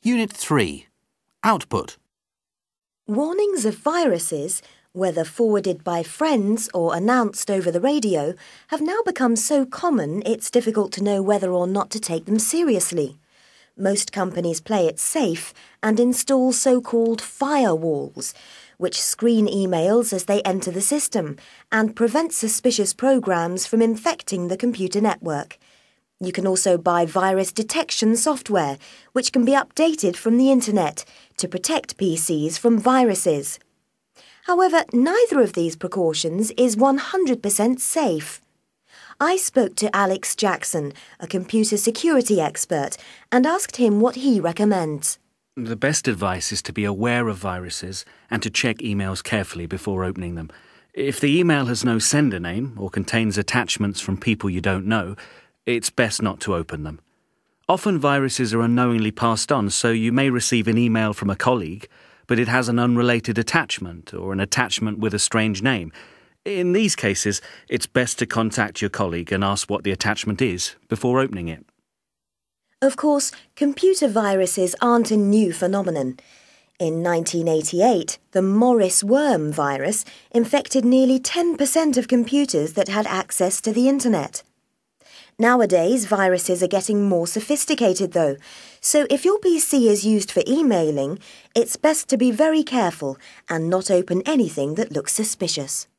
Unit 3. Output. Warnings of viruses, whether forwarded by friends or announced over the radio, have now become so common it's difficult to know whether or not to take them seriously. Most companies play it safe and install so-called firewalls, which screen emails as they enter the system and prevent suspicious programs from infecting the computer network. You can also buy virus detection software, which can be updated from the internet to protect PCs from viruses. However, neither of these precautions is 100% safe. I spoke to Alex Jackson, a computer security expert, and asked him what he recommends. The best advice is to be aware of viruses and to check emails carefully before opening them. If the email has no sender name or contains attachments from people you don't know, it's best not to open them. Often viruses are unknowingly passed on, so you may receive an email from a colleague, but it has an unrelated attachment or an attachment with a strange name. In these cases, it's best to contact your colleague and ask what the attachment is before opening it. Of course, computer viruses aren't a new phenomenon. In 1988, the Morris worm virus infected nearly 10% of computers that had access to the internet. Nowadays, viruses are getting more sophisticated, though, so if your PC is used for emailing, it's best to be very careful and not open anything that looks suspicious.